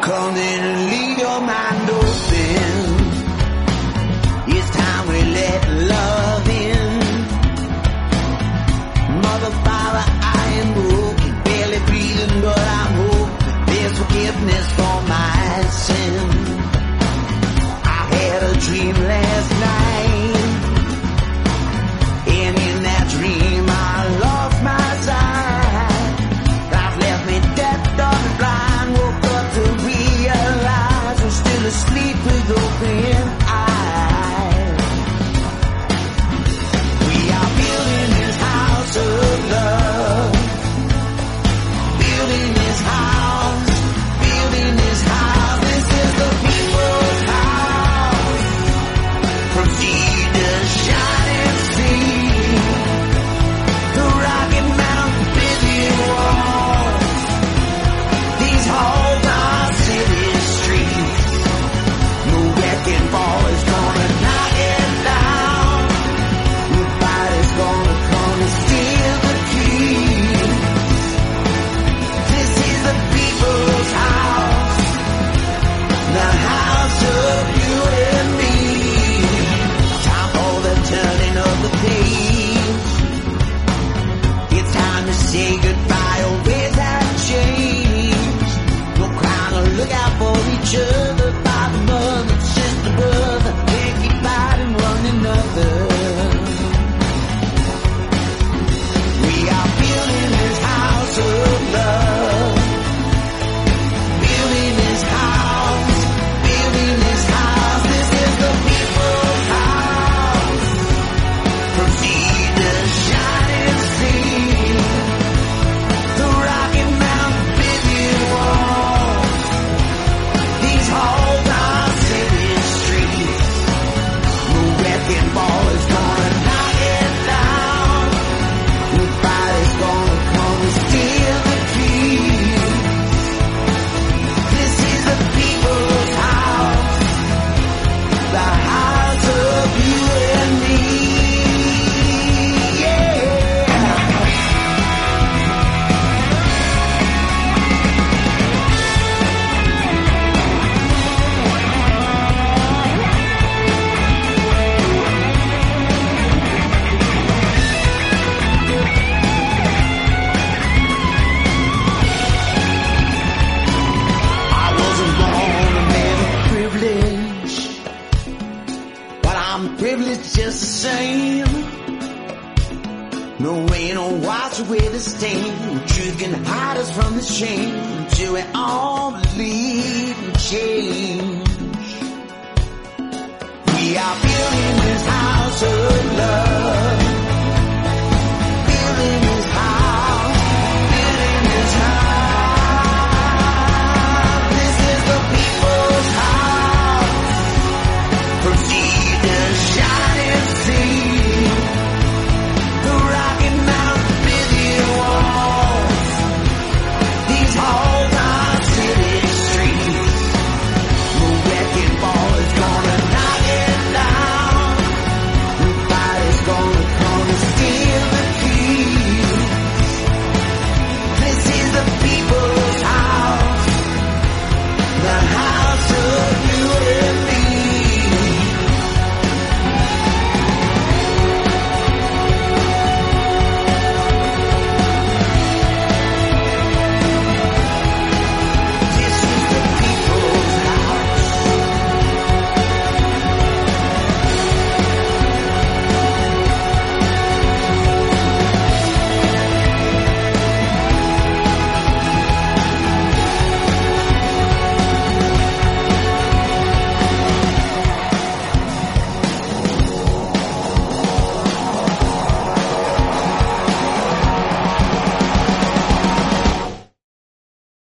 Come in and leave your mind open. It's time we let love in. Mother, Father, I am broken, barely breathing, but I'm hoping there's forgiveness for my sin. I had a dream last night, and in that dream I lost my sight. Life left me deaf, dumb, and blind. Woke up to realize I'm still asleep with open eyes. We are building this house of love. Building this house. Building this house. This is the people's house. From sea to shining sea. The Rocky Mountain busy walls. These halls are city streets. No wrecking ball is gonna knock it down. Nobody's gonna come and steal the keys. This is the people's house. The house of you and me. Time for the turning of the page. It's time to say goodbye. Your ways have changed. No crying or look out for each other. Father, mother, sister, brother. Can't keep fighting one another. We are building this house of love. Building this house. Building this house. This is the people's house. From sea to shining sea. The Rocky Mountain busy walls. These halls are city streets. No wrecking ball is gonna knock it down. Nobody's gonna come and steal the keys. This is the people's house. The house of you and me. Yeah. I wasn't born a man of privilege, but I'm privileged just the same. No way, no wash away the stain. The truth can hide us from the shame until we all believe in change. We are building this house of love.